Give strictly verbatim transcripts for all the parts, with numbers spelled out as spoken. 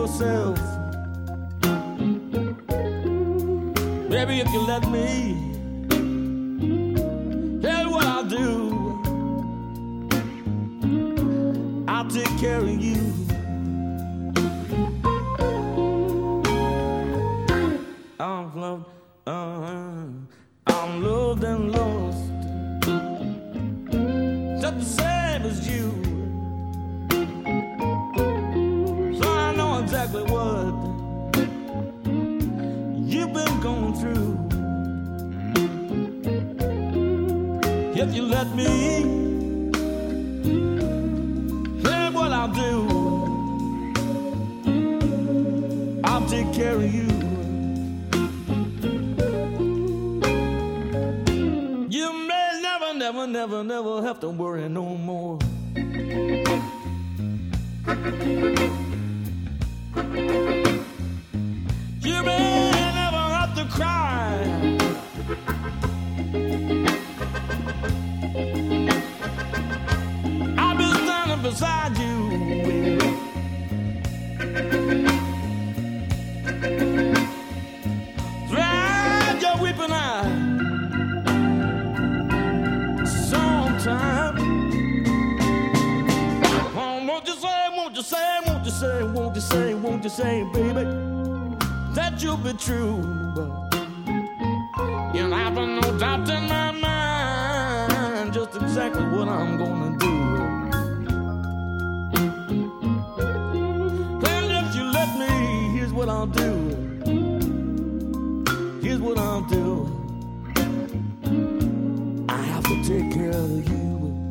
yourself. Baby, if you let me, here's what I'll do. I'll take care of you. I'm loved, uh, I'm loved and lost, just the same as you. So I know exactly what you've been going through. If you let me, here's what I'll do. I'll take care of you. You may never, never, never, never have to worry no more. You may never have to cry. I'll be standing beside you, baby. Dry your weeping eye. Sometime. Oh, won't you say, won't you say, won't you say, won't you say, won't you say, baby, that you'll be true. You have no doubt in my mind just exactly what I'm gonna do. And if you let me, here's what I'll do. Here's what I'll do. I have to take care of you.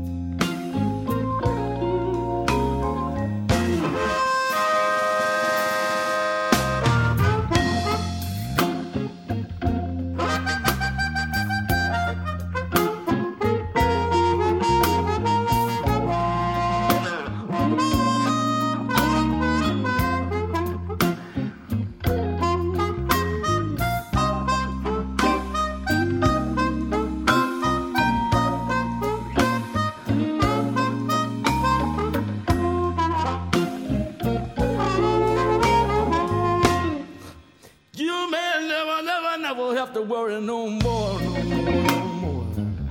Never have to worry no more, no more, no more.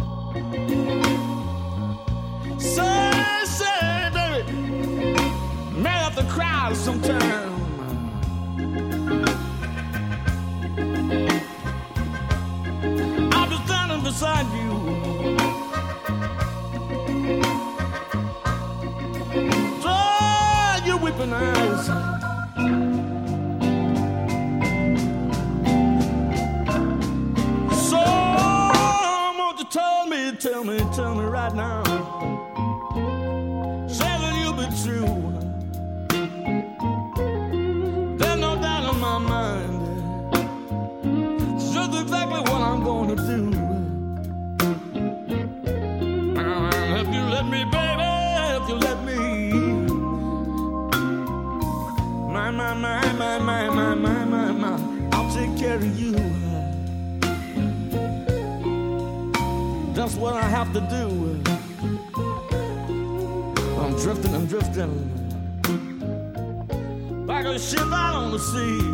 Say, say, baby, may have to cry sometime. I'll be standing beside you. Dry your weeping eyes. Tell me, tell me right now, say that you'll be true. There's no doubt in my mind, it's just exactly what I'm gonna do. Uh, if you let me, baby, if you let me, my, my, my, my, my, my, my, my, my, I'll take care of you. That's what I have to do. I'm drifting, I'm drifting like a ship out on the sea.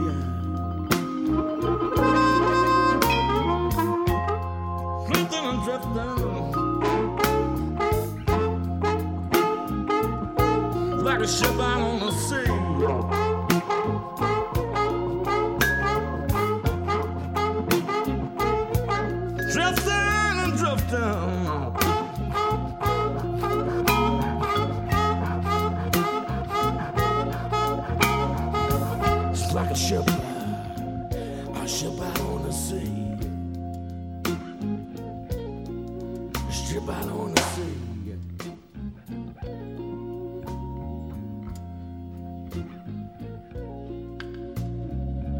Drifting and drifting like a ship out on the sea. It's like a ship, a ship out on the sea, a ship out on the sea.